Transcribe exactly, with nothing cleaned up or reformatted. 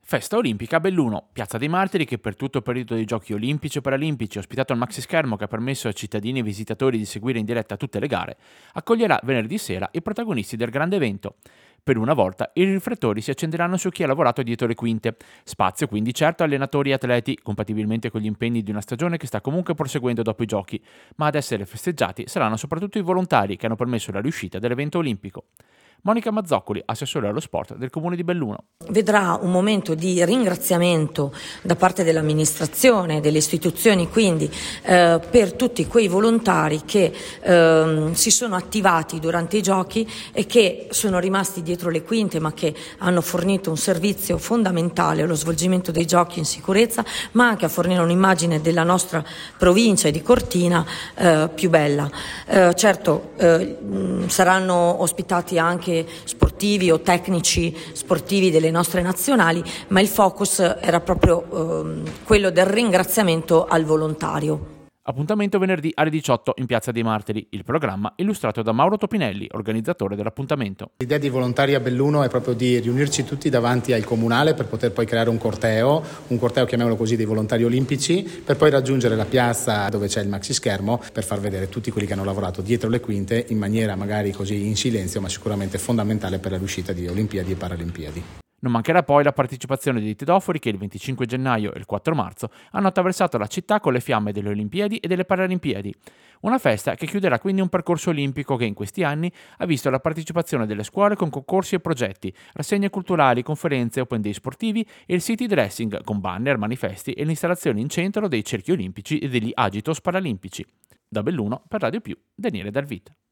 Festa olimpica a Belluno, Piazza dei Martiri, che per tutto il periodo dei Giochi olimpici e paralimpici ha ospitato il maxischermo che ha permesso ai cittadini e visitatori di seguire in diretta tutte le gare, accoglierà venerdì sera i protagonisti del grande evento. Per una volta i riflettori si accenderanno su chi ha lavorato dietro le quinte. Spazio quindi certo a allenatori e atleti, compatibilmente con gli impegni di una stagione che sta comunque proseguendo dopo i Giochi, ma ad essere festeggiati saranno soprattutto i volontari che hanno permesso la riuscita dell'evento olimpico. Monica Mazzoccoli, assessore allo sport del comune di Belluno. Vedrà un momento di ringraziamento da parte dell'amministrazione, delle istituzioni, quindi eh, per tutti quei volontari che eh, si sono attivati durante i Giochi e che sono rimasti dietro le quinte, ma che hanno fornito un servizio fondamentale allo svolgimento dei Giochi in sicurezza, ma anche a fornire un'immagine della nostra provincia e di Cortina eh, più bella. Eh, certo, eh, saranno ospitati anche sportivi o tecnici sportivi delle nostre nazionali, ma il focus era proprio eh, quello del ringraziamento al volontario. Appuntamento venerdì alle diciotto in Piazza dei Martiri, il programma illustrato da Mauro Topinelli, organizzatore dell'appuntamento. L'idea di Volontari a Belluno è proprio di riunirci tutti davanti al comunale per poter poi creare un corteo, un corteo chiamiamolo così dei volontari olimpici, per poi raggiungere la piazza dove c'è il maxischermo per far vedere tutti quelli che hanno lavorato dietro le quinte in maniera magari così in silenzio, ma sicuramente fondamentale per la riuscita di Olimpiadi e Paralimpiadi. Non mancherà poi la partecipazione dei tedofori che il venticinque gennaio e il quattro marzo hanno attraversato la città con le fiamme delle Olimpiadi e delle Paralimpiadi. Una festa che chiuderà quindi un percorso olimpico che in questi anni ha visto la partecipazione delle scuole con concorsi e progetti, rassegne culturali, conferenze, open day sportivi e il city dressing con banner, manifesti e l'installazione in centro dei cerchi olimpici e degli agitos paralimpici. Da Belluno per Radio Più, Daniele Dalvita.